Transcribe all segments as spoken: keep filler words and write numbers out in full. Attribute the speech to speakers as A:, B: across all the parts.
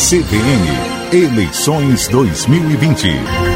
A: C B N, eleições dois mil e vinte.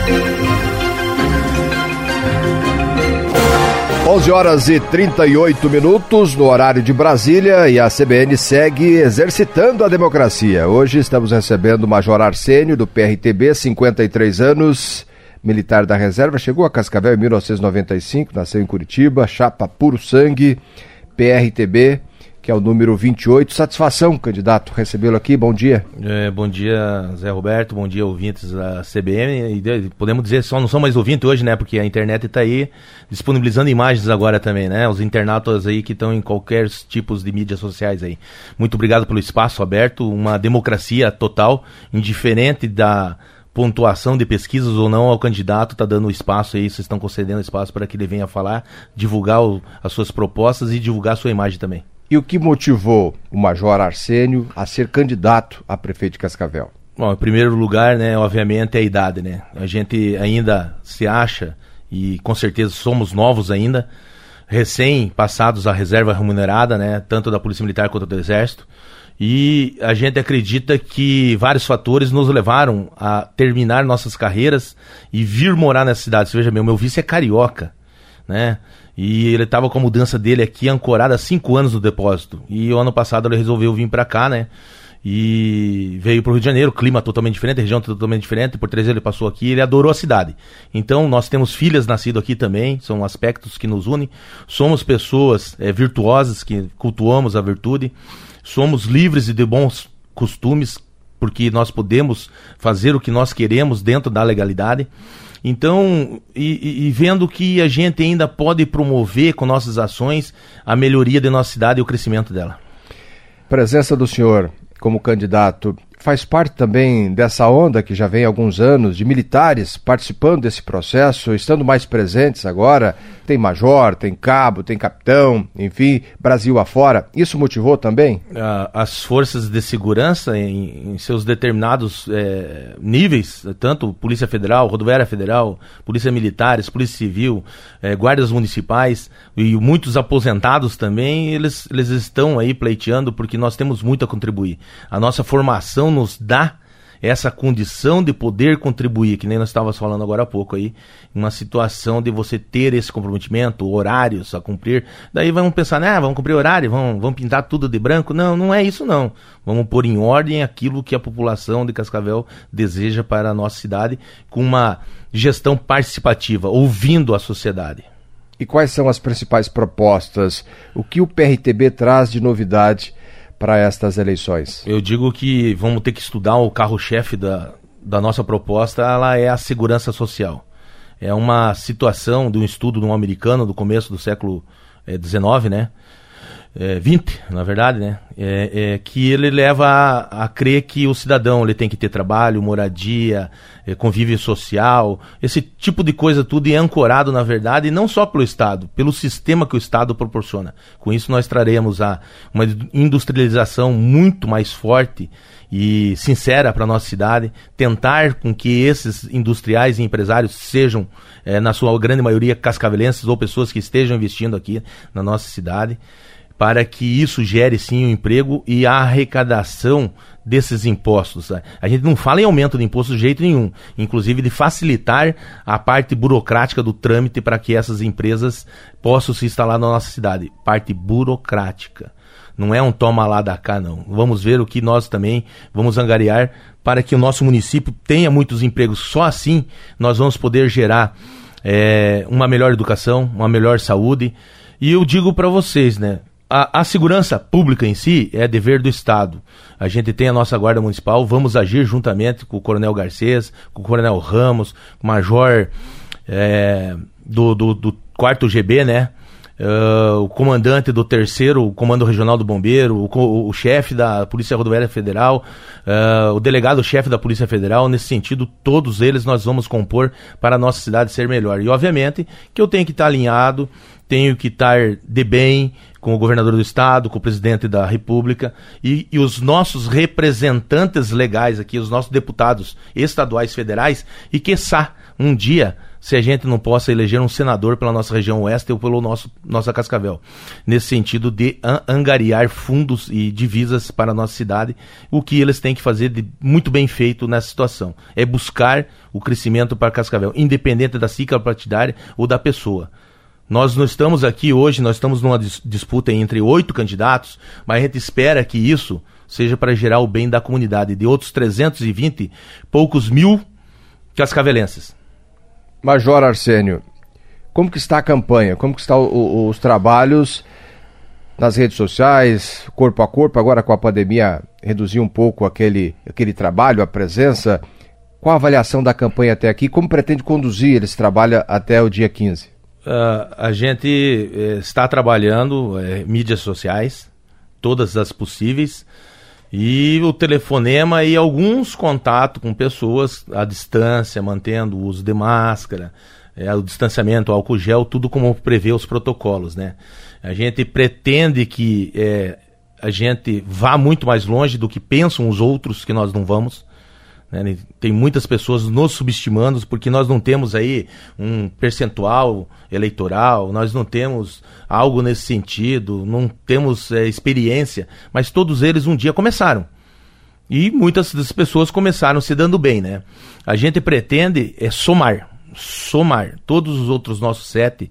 B: onze horas e trinta e oito minutos no horário de Brasília, e a C B N segue exercitando a democracia. Hoje estamos recebendo o Major Arsênio, do P R T B, cinquenta e três anos, militar da reserva, chegou a Cascavel em mil novecentos e noventa e cinco, nasceu em Curitiba, chapa puro sangue, P R T B, que é o número vinte e oito. Satisfação, candidato, recebê-lo aqui. Bom dia.
C: É, bom dia, Zé Roberto. Bom dia, ouvintes da C B N. E podemos dizer, só não são mais ouvintes hoje, né? Porque a internet está aí disponibilizando imagens agora também, né? Os internautas aí que estão em qualquer tipos de mídias sociais aí. Muito obrigado pelo espaço aberto. Uma democracia total, indiferente da pontuação de pesquisas ou não ao candidato, está dando espaço aí, vocês estão concedendo espaço para que ele venha falar, divulgar o, as suas propostas e divulgar a sua imagem também.
B: E o que motivou o Major Arsênio a ser candidato a prefeito de Cascavel?
C: Bom, em primeiro lugar, né, obviamente, é a idade, né? A gente ainda se acha, e com certeza somos novos ainda, recém-passados à reserva remunerada, né, tanto da Polícia Militar quanto do Exército, e a gente acredita que vários fatores nos levaram a terminar nossas carreiras e vir morar nessa cidade. Você veja bem, o meu vice é carioca, né? E ele estava com a mudança dele aqui ancorada há cinco anos no depósito. E o ano passado ele resolveu vir para cá, né? E veio para o Rio de Janeiro, clima totalmente diferente, região totalmente diferente. Por três anos ele passou aqui, ele adorou a cidade. Então nós temos filhas nascidas aqui também, são aspectos que nos unem. Somos pessoas é, virtuosas, que cultuamos a virtude. Somos livres e de bons costumes, porque nós podemos fazer o que nós queremos dentro da legalidade. Então, e, e vendo que a gente ainda pode promover com nossas ações a melhoria da nossa cidade e o crescimento dela.
B: A presença do senhor como candidato faz parte também dessa onda que já vem há alguns anos de militares participando desse processo, estando mais presentes agora. Tem major, tem cabo, tem capitão, enfim, Brasil afora. Isso motivou também?
C: As forças de segurança em, em seus determinados é, níveis, tanto Polícia Federal, Rodoviária Federal, Polícia Militares, Polícia Civil, é, guardas municipais e muitos aposentados também, eles, eles estão aí pleiteando porque nós temos muito a contribuir. A nossa formação nos dá essa condição de poder contribuir, que nem nós estávamos falando agora há pouco aí, uma situação de você ter esse comprometimento, horários a cumprir. Daí vamos pensar, né, vamos cumprir horário, vamos, vamos pintar tudo de branco. Não, não é isso não. Vamos pôr em ordem aquilo que a população de Cascavel deseja para a nossa cidade, com uma gestão participativa, ouvindo a sociedade.
B: E quais são as principais propostas? O que o P R T B traz de novidade para estas eleições?
C: Eu digo que vamos ter que estudar o carro-chefe da, da nossa proposta, ela é a segurança social. É uma situação de um estudo de um americano do começo do século dezenove, né? É, vinte, na verdade, né? É, é, que ele leva a, a crer que o cidadão ele tem que ter trabalho, moradia, é, convívio social, esse tipo de coisa tudo é ancorado, na verdade, não só pelo Estado, pelo sistema que o Estado proporciona. Com isso nós traremos a, uma industrialização muito mais forte e sincera para a nossa cidade, tentar com que esses industriais e empresários sejam, é, na sua grande maioria, cascavelenses ou pessoas que estejam investindo aqui na nossa cidade, para que isso gere sim o um emprego e a arrecadação desses impostos. A gente não fala em aumento de imposto de jeito nenhum, inclusive de facilitar a parte burocrática do trâmite para que essas empresas possam se instalar na nossa cidade. Parte burocrática. Não é um toma lá da cá, não. Vamos ver o que nós também vamos angariar para que o nosso município tenha muitos empregos. Só assim nós vamos poder gerar é, uma melhor educação, uma melhor saúde. E eu digo para vocês, né? A, a segurança pública em si é dever do Estado. A gente tem a nossa Guarda Municipal, vamos agir juntamente com o Coronel Garcês, com o Coronel Ramos, com o Major é, do, do, do quarto G B, né? Uh, o comandante do terceiro, o Comando Regional do Bombeiro, o, o, o chefe da Polícia Rodoviária Federal, uh, o delegado-chefe da Polícia Federal. Nesse sentido, todos eles nós vamos compor para a nossa cidade ser melhor. E obviamente que eu tenho que estar alinhado, tenho que estar de bem com o governador do estado, com o presidente da república e, e os nossos representantes legais aqui, os nossos deputados estaduais, federais, e quiçá um dia, se a gente não possa eleger um senador pela nossa região oeste ou pelo nosso nossa Cascavel, nesse sentido de angariar fundos e divisas para a nossa cidade, o que eles têm que fazer de muito bem feito nessa situação, é buscar o crescimento para Cascavel, independente da cicla partidária ou da pessoa. Nós não estamos aqui hoje, nós estamos numa dis- disputa entre oito candidatos, mas a gente espera que isso seja para gerar o bem da comunidade, de outros trezentos e vinte, poucos mil cascavelenses.
B: Major Arsênio, como que está a campanha? Como que estão o, os trabalhos nas redes sociais, corpo a corpo? Agora com a pandemia reduziu um pouco aquele, aquele trabalho, a presença. Qual a avaliação da campanha até aqui? Como pretende conduzir esse trabalho até o dia quinze?
C: Uh, a gente eh, está trabalhando eh, mídias sociais, todas as possíveis, e o telefonema e alguns contatos com pessoas à distância, mantendo o uso de máscara, eh, o distanciamento, o álcool gel, tudo como prevê os protocolos, né? A gente pretende que eh, a gente vá muito mais longe do que pensam os outros que nós não vamos. Né? Tem muitas pessoas nos subestimando porque nós não temos aí um percentual eleitoral, nós não temos algo nesse sentido, não temos é, experiência, mas todos eles um dia começaram. E muitas das pessoas começaram se dando bem, né? A gente pretende é, somar, somar todos os outros nossos sete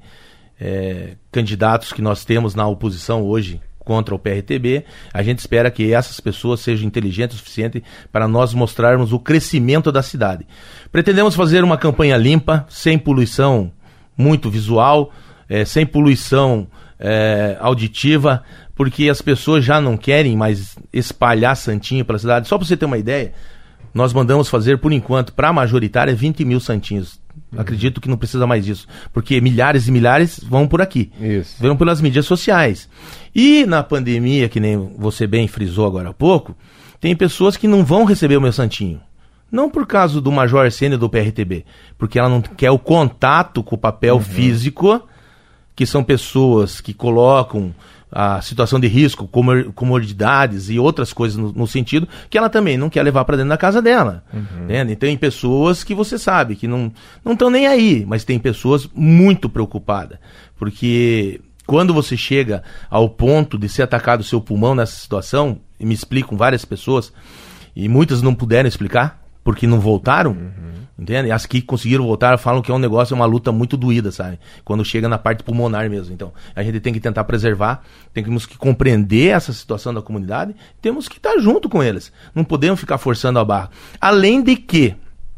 C: é, candidatos que nós temos na oposição hoje contra o P R T B, a gente espera que essas pessoas sejam inteligentes o suficiente para nós mostrarmos o crescimento da cidade. Pretendemos fazer uma campanha limpa, sem poluição muito visual, é, sem poluição é, auditiva, porque as pessoas já não querem mais espalhar santinho pela cidade. Só para você ter uma ideia, nós mandamos fazer, por enquanto, para a majoritária, vinte mil santinhos. Acredito que não precisa mais disso, porque milhares e milhares vão por aqui,
B: Isso.
C: vão pelas mídias sociais. E na pandemia, que nem você bem frisou agora há pouco, tem pessoas que não vão receber o meu santinho. Não por causa do Major Arsênio do P R T B, porque ela não quer o contato com o papel uhum. físico, que são pessoas que colocam a situação de risco, comor- comodidades e outras coisas no, no sentido que ela também não quer levar para dentro da casa dela. Uhum. Né? Tem pessoas que você sabe que não não estão nem aí, mas tem pessoas muito preocupadas, porque quando você chega ao ponto de ser atacado o seu pulmão nessa situação, e me explicam várias pessoas, e muitas não puderam explicar, porque não voltaram, uhum. entende? As que conseguiram voltar falam que é um negócio, é uma luta muito doída, sabe? Quando chega na parte pulmonar mesmo. Então, a gente tem que tentar preservar, temos que compreender essa situação da comunidade, temos que estar junto com eles. Não podemos ficar forçando a barra. Além de que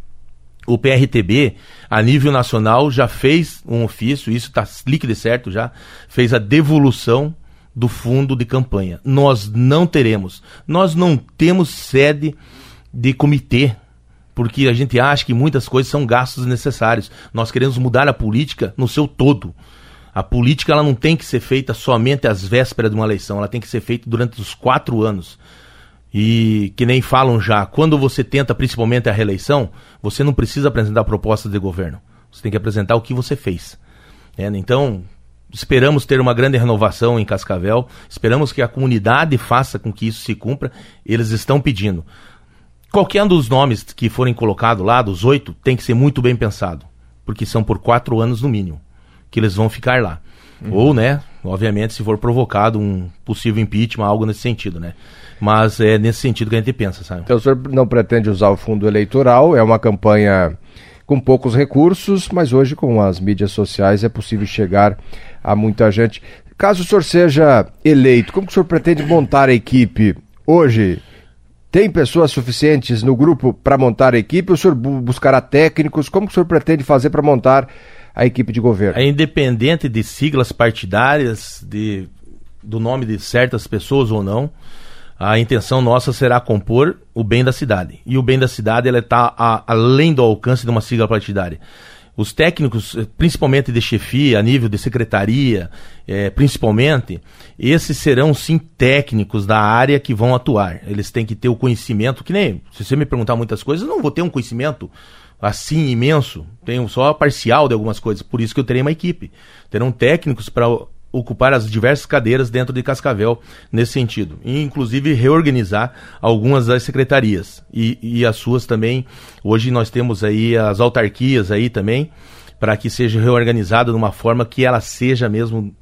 C: o P R T B, a nível nacional, já fez um ofício, isso está líquido e certo já, fez a devolução do fundo de campanha. Nós não teremos, nós não temos sede de comitê, porque a gente acha que muitas coisas são gastos necessários. Nós queremos mudar a política no seu todo. A política ela não tem que ser feita somente às vésperas de uma eleição, ela tem que ser feita durante os quatro anos. E que nem falam já, quando você tenta principalmente a reeleição, você não precisa apresentar propostas de governo. Você tem que apresentar o que você fez. É, então, esperamos ter uma grande renovação em Cascavel, esperamos que a comunidade faça com que isso se cumpra, eles estão pedindo. Qualquer um dos nomes que forem colocados lá, dos oito, tem que ser muito bem pensado, porque são por quatro anos no mínimo que eles vão ficar lá. Uhum. Ou, né, obviamente, se for provocado um possível impeachment, algo nesse sentido, né? Mas é nesse sentido que a gente pensa, sabe?
B: Então o senhor não pretende usar o fundo eleitoral, é uma campanha com poucos recursos, mas hoje com as mídias sociais é possível chegar a muita gente. Caso o senhor seja eleito, como que o senhor pretende montar a equipe hoje? Tem pessoas suficientes no grupo para montar a equipe? O senhor bu- buscará técnicos? Como que o senhor pretende fazer para montar a equipe de governo?
C: É independente de siglas partidárias, de, do nome de certas pessoas ou não, a intenção nossa será compor o bem da cidade. E o bem da cidade está além do alcance de uma sigla partidária. Os técnicos, principalmente de chefia, a nível de secretaria, é, principalmente, esses serão sim técnicos da área que vão atuar. Eles têm que ter o conhecimento, que nem, se você me perguntar muitas coisas, eu não vou ter um conhecimento assim imenso, tenho só parcial de algumas coisas, por isso que eu terei uma equipe. Terão técnicos para ocupar as diversas cadeiras dentro de Cascavel nesse sentido, e inclusive reorganizar algumas das secretarias e, e as suas também. Hoje nós temos aí as autarquias aí também, para que seja reorganizada de uma forma que ela seja mesmo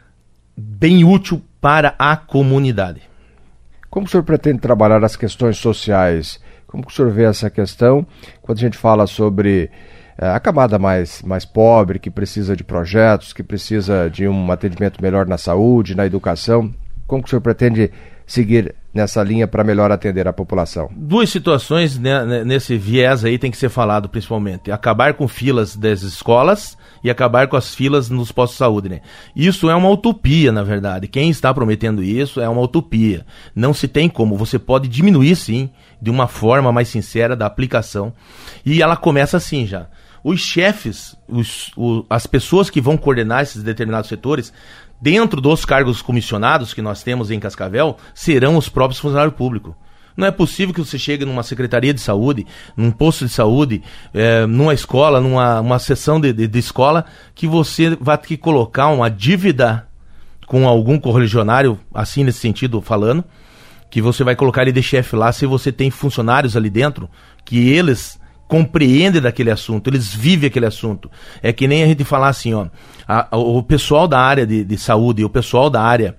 C: bem útil para a comunidade.
B: Como o senhor pretende trabalhar as questões sociais? Como o senhor vê essa questão quando a gente fala sobre a camada mais, mais pobre, que precisa de projetos, que precisa de um atendimento melhor na saúde, na educação? Como que o senhor pretende seguir nessa linha para melhor atender a população?
C: Duas situações, né, nesse viés aí tem que ser falado principalmente. Acabar com filas das escolas e acabar com as filas nos postos de saúde, né? Isso é uma utopia, na verdade. Quem está prometendo isso é uma utopia. Não se tem como. Você pode diminuir, sim, de uma forma mais sincera da aplicação. E ela começa assim já. Os chefes, os, o, as pessoas que vão coordenar esses determinados setores, dentro dos cargos comissionados que nós temos em Cascavel, serão os próprios funcionários públicos. Não é possível que você chegue numa secretaria de saúde, num posto de saúde, é, numa escola, numa uma sessão de, de, de escola, que você vai ter que colocar uma dívida com algum correligionário, assim nesse sentido falando, que você vai colocar ele de chefe lá, se você tem funcionários ali dentro, que eles compreendem daquele assunto, eles vivem aquele assunto. É que nem a gente falar assim, ó, a, a, o pessoal da área de, de saúde e o pessoal da área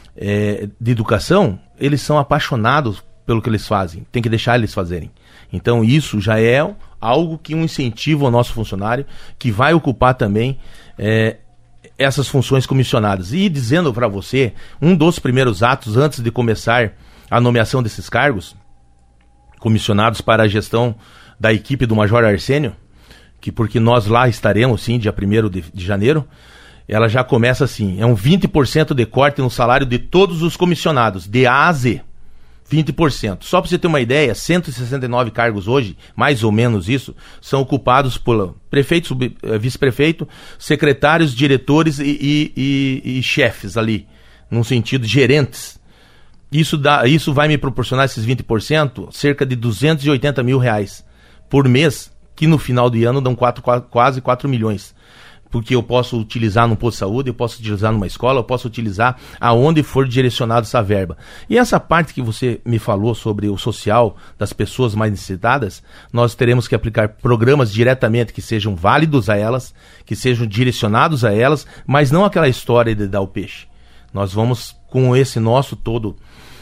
C: é, de educação, eles são apaixonados pelo que eles fazem, tem que deixar eles fazerem. Então isso já é algo que um incentivo ao nosso funcionário, que vai ocupar também é, essas funções comissionadas. E dizendo para você, um dos primeiros atos antes de começar a nomeação desses cargos, comissionados para a gestão da equipe do Major Arsênio, que porque nós lá estaremos sim, dia primeiro de, de janeiro, ela já começa assim, é um vinte por cento de corte no salário de todos os comissionados, de A a Z, vinte por cento. Só para você ter uma ideia, cento e sessenta e nove cargos hoje, mais ou menos isso, são ocupados por prefeito, sub, vice-prefeito, secretários, diretores e, e, e, e chefes ali, num sentido, gerentes. Isso, dá, isso vai me proporcionar, esses vinte por cento, cerca de duzentos e oitenta mil reais por mês, que no final do ano dão quatro, quase quatro milhões. Porque eu posso utilizar num posto de saúde, eu posso utilizar numa escola, eu posso utilizar aonde for direcionado essa verba. E essa parte que você me falou sobre o social das pessoas mais necessitadas, nós teremos que aplicar programas diretamente que sejam válidos a elas, que sejam direcionados a elas, mas não aquela história de dar o peixe. Nós vamos, com esse nosso todo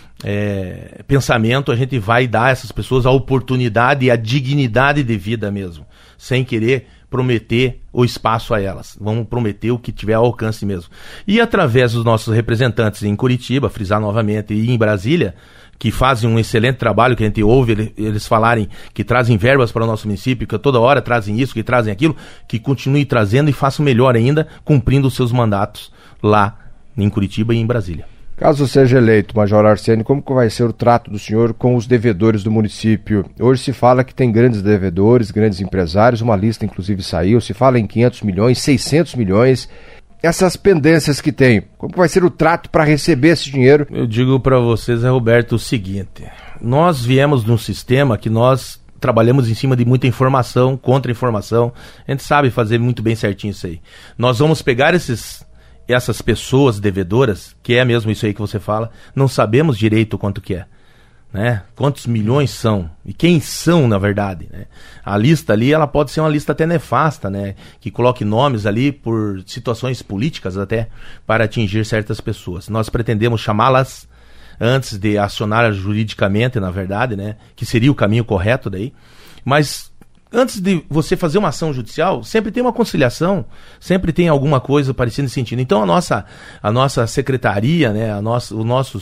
C: É, pensamento, a gente vai dar a essas pessoas a oportunidade e a dignidade de vida mesmo, sem querer prometer o espaço a elas. Vamos prometer o que tiver ao alcance mesmo. E através dos nossos representantes em Curitiba, frisar novamente, e em Brasília, que fazem um excelente trabalho, que a gente ouve eles falarem que trazem verbas para o nosso município, que toda hora trazem isso, que trazem aquilo, que continue trazendo e façam melhor ainda, cumprindo os seus mandatos lá em Curitiba e em Brasília.
B: Caso seja eleito, Major Arsênio, como que vai ser o trato do senhor com os devedores do município? Hoje se fala que tem grandes devedores, grandes empresários, uma lista inclusive saiu, se fala em quinhentos milhões, seiscentos milhões. Essas pendências que tem, como que vai ser o trato para receber esse dinheiro?
C: Eu digo para vocês, Roberto, o seguinte, nós viemos de um sistema que nós trabalhamos em cima de muita informação, contra-informação, a gente sabe fazer muito bem certinho isso aí. Nós vamos pegar esses... essas pessoas devedoras, que é mesmo isso aí que você fala, não sabemos direito quanto que é, né? Quantos milhões são, e quem são na verdade, né? A lista ali, ela pode ser uma lista até nefasta, né? Que coloque nomes ali por situações políticas até, para atingir certas pessoas. Nós pretendemos chamá-las antes de acionar juridicamente, na verdade, né? Que seria o caminho correto daí, mas... antes de você fazer uma ação judicial, sempre tem uma conciliação, sempre tem alguma coisa parecida nesse sentido. Então a nossa, a nossa secretaria, né, a nossa, o nosso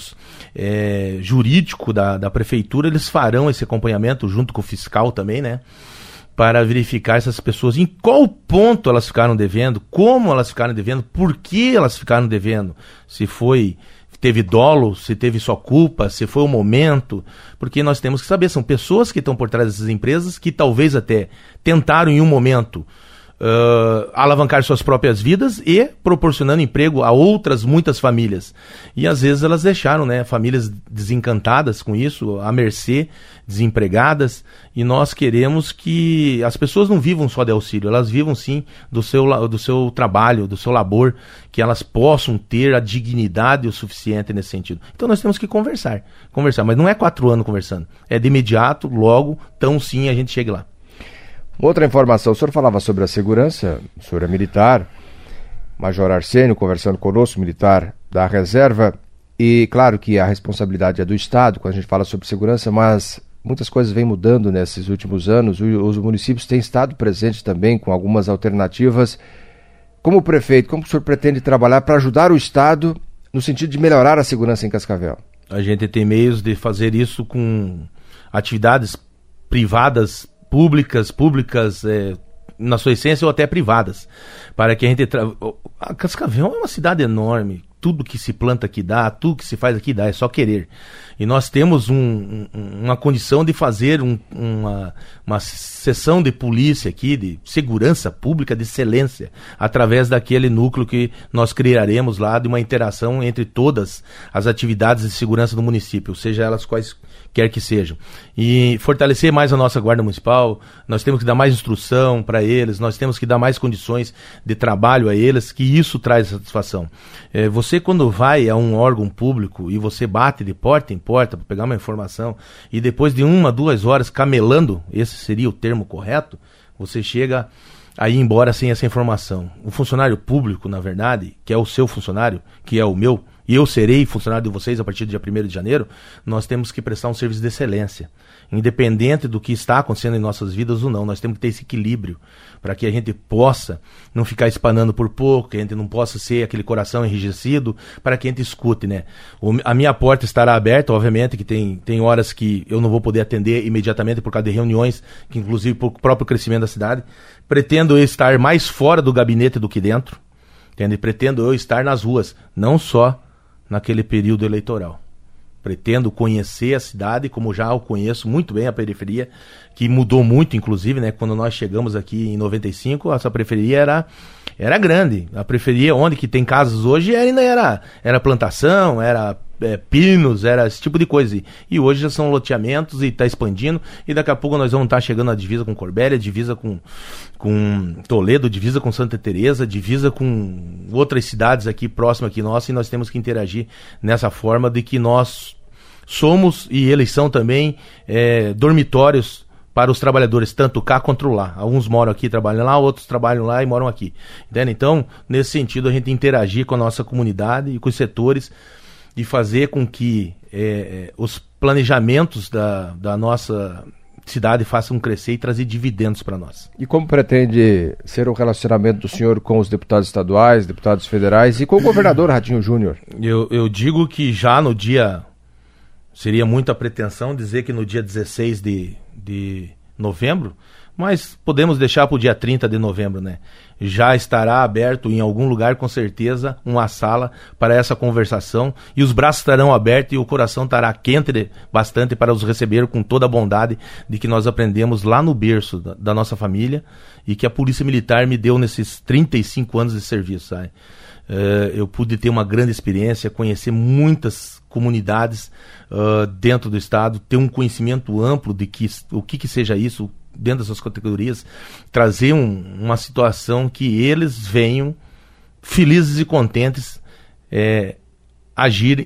C: é, jurídico da, da prefeitura, eles farão esse acompanhamento junto com o fiscal também, né, para verificar essas pessoas, em qual ponto elas ficaram devendo, como elas ficaram devendo, por que elas ficaram devendo, se foi... teve dolo, se teve só culpa, se foi o momento, porque nós temos que saber, são pessoas que estão por trás dessas empresas que talvez até tentaram em um momento uh, alavancar suas próprias vidas e proporcionando emprego a outras muitas famílias. E às vezes elas deixaram, né, famílias desencantadas com isso, à mercê, desempregadas, e nós queremos que as pessoas não vivam só de auxílio, elas vivam sim do seu, do seu trabalho, do seu labor, que elas possam ter a dignidade o suficiente nesse sentido. Então nós temos que conversar, conversar, mas não é quatro anos conversando, é de imediato, logo, tão sim a gente chegue lá.
B: Outra informação, o senhor falava sobre a segurança, o senhor é militar, Major Arsênio conversando conosco, militar da reserva, e claro que a responsabilidade é do Estado quando a gente fala sobre segurança, mas muitas coisas vêm mudando nesses últimos anos, os municípios têm estado presentes também com algumas alternativas. Como prefeito, como o senhor pretende trabalhar para ajudar o Estado no sentido de melhorar a segurança em Cascavel?
C: A gente tem meios de fazer isso com atividades privadas, públicas, públicas é, na sua essência ou até privadas, para que a gente... Tra... A Cascavel é uma cidade enorme, tudo que se planta aqui dá, tudo que se faz aqui dá, é só querer. E nós temos um, um, uma condição de fazer um, uma, uma sessão de polícia aqui, de segurança pública de excelência, através daquele núcleo que nós criaremos lá, de uma interação entre todas as atividades de segurança do município, seja elas quais quer que sejam. E fortalecer mais a nossa guarda municipal, nós temos que dar mais instrução para eles, nós temos que dar mais condições de trabalho a eles, que isso traz satisfação. É, você quando vai a um órgão público e você bate de porta em porta para pegar uma informação e depois de uma, duas horas camelando, esse seria o termo correto, você chega a ir embora sem essa informação. O funcionário público, na verdade, que é o seu funcionário, que é o meu, e eu serei funcionário de vocês a partir do dia primeiro de janeiro, nós temos que prestar um serviço de excelência. Independente do que está acontecendo em nossas vidas ou não, nós temos que ter esse equilíbrio para que a gente possa não ficar espanando por pouco, que a gente não possa ser aquele coração enrijecido, para que a gente escute, né? O, a minha porta estará aberta, obviamente, que tem, tem horas que eu não vou poder atender imediatamente por causa de reuniões, que inclusive por próprio crescimento da cidade. Pretendo estar mais fora do gabinete do que dentro, entende? Pretendo eu estar nas ruas, não só naquele período eleitoral. Pretendo conhecer a cidade, como já o conheço muito bem, a periferia, que mudou muito, inclusive, né? Quando nós chegamos aqui em noventa e cinco, essa periferia era, era grande. A periferia onde que tem casas hoje ainda era, era plantação, era é, pinos, era esse tipo de coisa. E hoje já são loteamentos e está expandindo. E daqui a pouco nós vamos estar chegando na divisa com Corbélia, divisa com, com Toledo, divisa com Santa Teresa, divisa com outras cidades aqui próximas aqui nossa, e nós temos que interagir nessa forma de que nós somos, e eles são também, é, dormitórios para os trabalhadores, tanto cá quanto lá. Alguns moram aqui, trabalham lá, outros trabalham lá e moram aqui. Entende? Então, nesse sentido, a gente interagir com a nossa comunidade e com os setores e fazer com que é, os planejamentos da, da nossa cidade façam crescer e trazer dividendos para nós.
B: E como pretende ser o relacionamento do senhor com os deputados estaduais, deputados federais e com o governador Ratinho Júnior?
C: Eu, eu digo que já no dia... Seria muita pretensão dizer que no dia dezesseis de, de novembro, mas podemos deixar para o dia trinta de novembro, né? Já estará aberto em algum lugar, com certeza, uma sala para essa conversação, e os braços estarão abertos e o coração estará quente bastante para os receber com toda a bondade de que nós aprendemos lá no berço da, da nossa família e que a Polícia Militar me deu nesses trinta e cinco anos de serviço, sabe? Uh, eu pude ter uma grande experiência, conhecer muitas comunidades uh, dentro do estado, ter um conhecimento amplo de que, o que, que seja isso dentro dessas categorias, trazer um, uma situação que eles venham felizes e contentes é, agir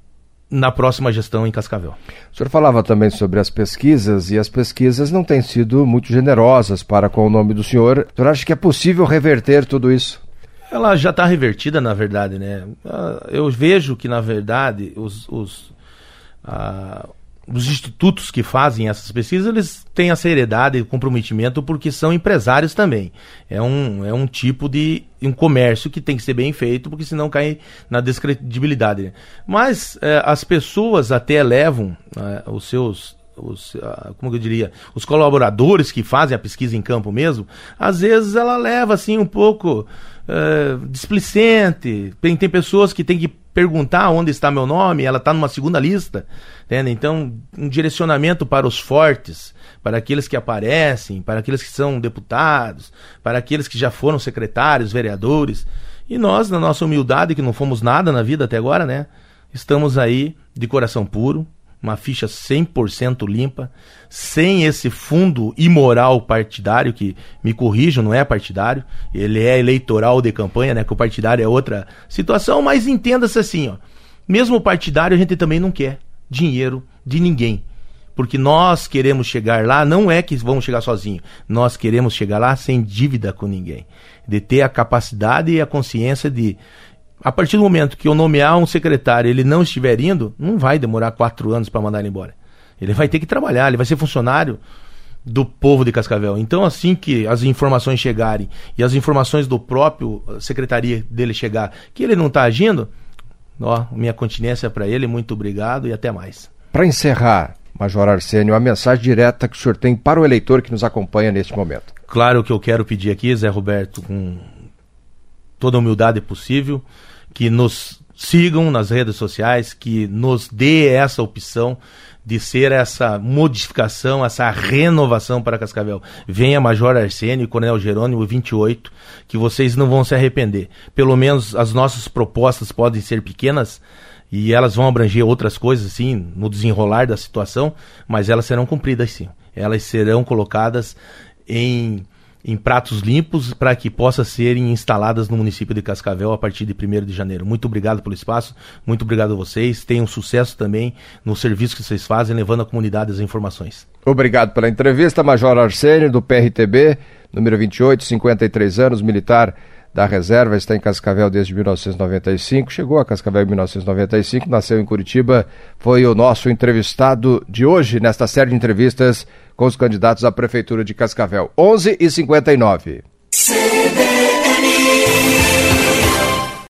C: na próxima gestão em Cascavel.
B: O senhor falava também sobre as pesquisas, e as pesquisas não têm sido muito generosas para com o nome do senhor. O senhor acha que é possível reverter tudo isso?
C: Ela já está revertida, na verdade, né? Eu vejo que, na verdade, os, os, ah, os institutos que fazem essas pesquisas, eles têm a seriedade e o comprometimento porque são empresários também. É um, é um tipo de um comércio que tem que ser bem feito, porque senão cai na descredibilidade, né? Mas eh, as pessoas até levam eh, os seus... Os, uh, como eu diria, os colaboradores que fazem a pesquisa em campo mesmo, às vezes ela leva assim um pouco uh, displicente. Tem, tem pessoas que tem que perguntar onde está meu nome, ela está numa segunda lista, entende? Então um direcionamento para os fortes, para aqueles que aparecem, para aqueles que são deputados, para aqueles que já foram secretários, vereadores. E nós, na nossa humildade, que não fomos nada na vida até agora, né? Estamos aí de coração puro, uma ficha cem por cento limpa, sem esse fundo imoral partidário, que, me corrijam, não é partidário, ele é eleitoral de campanha, né? Que o partidário é outra situação, mas entenda-se assim, ó. Mesmo o partidário a gente também não quer dinheiro de ninguém. Porque nós queremos chegar lá, não é que vamos chegar sozinhos, nós queremos chegar lá sem dívida com ninguém. De ter a capacidade e a consciência de, a partir do momento que eu nomear um secretário e ele não estiver indo, não vai demorar quatro anos para mandar ele embora. Ele vai ter que trabalhar, ele vai ser funcionário do povo de Cascavel. Então, assim que as informações chegarem e as informações do próprio secretaria dele chegar, que ele não está agindo, ó, minha continência para ele, muito obrigado e até mais.
B: Para encerrar, Major Arsênio, a mensagem direta que o senhor tem para o eleitor que nos acompanha neste momento.
C: Claro que eu quero pedir aqui, Zé Roberto, com toda a humildade possível, que nos sigam nas redes sociais, que nos dê essa opção de ser essa modificação, essa renovação para Cascavel. Venha Major Arsênio e Coronel Jerônimo vinte e oito, que vocês não vão se arrepender. Pelo menos as nossas propostas podem ser pequenas, e elas vão abranger outras coisas, assim, no desenrolar da situação, mas elas serão cumpridas, sim. Elas serão colocadas em, em pratos limpos para que possam serem instaladas no município de Cascavel a partir de primeiro de janeiro. Muito obrigado pelo espaço, muito obrigado a vocês. Tenham sucesso também no serviço que vocês fazem, levando à comunidade as informações.
B: Obrigado pela entrevista, Major Arsênio, do P R T B, número vinte e oito, cinquenta e três anos, militar da reserva, está em Cascavel desde mil novecentos e noventa e cinco, chegou a Cascavel em mil novecentos e noventa e cinco, nasceu em Curitiba, foi o nosso entrevistado de hoje, nesta série de entrevistas com os candidatos à Prefeitura de Cascavel. onze e cinquenta e nove.